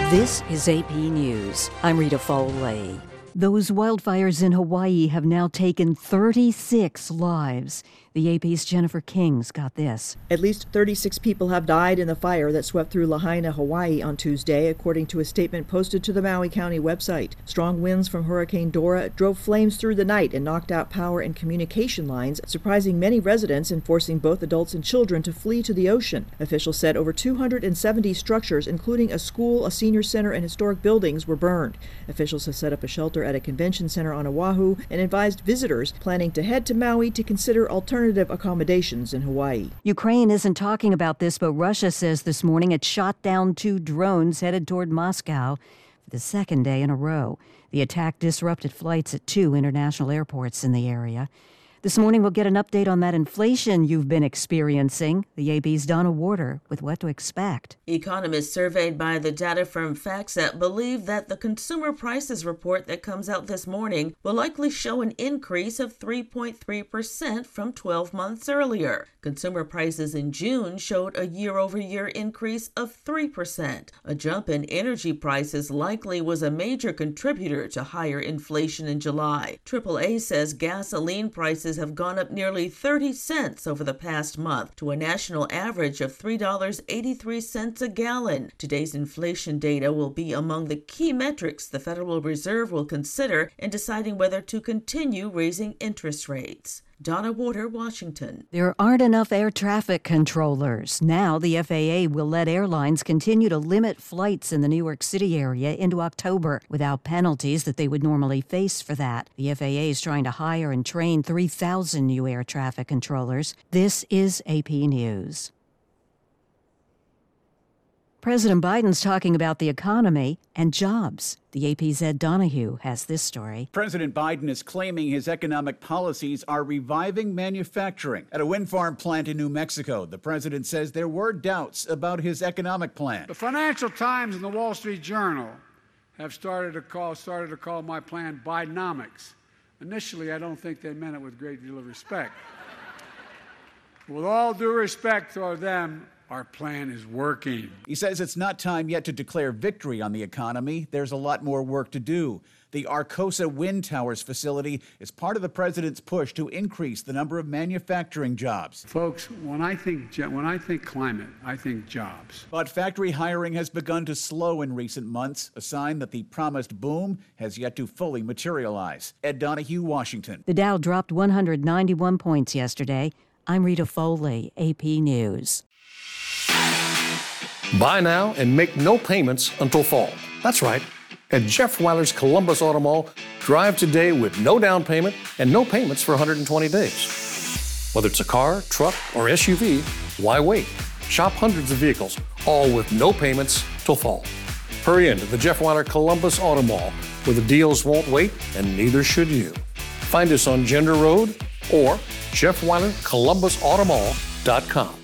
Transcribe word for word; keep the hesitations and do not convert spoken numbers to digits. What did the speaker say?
This is A P News. I'm Rita Foley. Those wildfires in Hawaii have now taken thirty-six lives. The A P's Jennifer King's got this. At least thirty-six people have died in the fire that swept through Lahaina, Hawaii on Tuesday, according to a statement posted to the Maui County website. Strong winds from Hurricane Dora drove flames through the night and knocked out power and communication lines, surprising many residents and forcing both adults and children to flee to the ocean. Officials said over two hundred seventy structures, including a school, a senior center, and historic buildings, were burned. Officials have set up a shelter at a convention center on Oahu and advised visitors planning to head to Maui to consider alternative accommodations in Hawaii. Ukraine isn't talking about this, but Russia says this morning it shot down two drones headed toward Moscow for the second day in a row. The attack disrupted flights at two international airports in the area. This morning, we'll get an update on that inflation you've been experiencing. The A B's Donna Warder with what to expect. Economists surveyed by the data firm FactSet believe that the consumer prices report that comes out this morning will likely show an increase of three point three percent from twelve months earlier. Consumer prices in June showed a year-over-year increase of three percent. A jump in energy prices likely was a major contributor to higher inflation in July. triple A says gasoline prices have gone up nearly thirty cents over the past month to a national average of three dollars and eighty-three cents a gallon. Today's inflation data will be among the key metrics the Federal Reserve will consider in deciding whether to continue raising interest rates. Donna Warder, Washington. There aren't enough air traffic controllers. Now the F A A will let airlines continue to limit flights in the New York City area into October without penalties that they would normally face for that. The F A A is trying to hire and train three thousand new air traffic controllers. This is A P News. President Biden's talking about the economy and jobs. The A P's Ed Donahue has this story. President Biden is claiming his economic policies are reviving manufacturing. At a wind farm plant in New Mexico, the president says there were doubts about his economic plan. The Financial Times and the Wall Street Journal have started to call, started to call my plan Bidenomics. Initially, I don't think they meant it with a great deal of respect. With all due respect toward them, our plan is working. He says it's not time yet to declare victory on the economy. There's a lot more work to do. The Arcosa Wind Towers facility is part of the president's push to increase the number of manufacturing jobs. Folks, when I think when I think climate, I think jobs. But factory hiring has begun to slow in recent months, a sign that the promised boom has yet to fully materialize. Ed Donahue, Washington. The Dow dropped one hundred ninety-one points yesterday. I'm Rita Foley, A P News. Buy now and make no payments until fall. That's right. At Jeff Weiler's Columbus Auto Mall, drive today with no down payment and no payments for one hundred twenty days. Whether it's a car, truck, or S U V, why wait? Shop hundreds of vehicles, all with no payments till fall. Hurry in to the Jeff Weiler Columbus Auto Mall, where the deals won't wait and neither should you. Find us on Gender Road or Jeff Weiler Columbus Auto Mall dot com.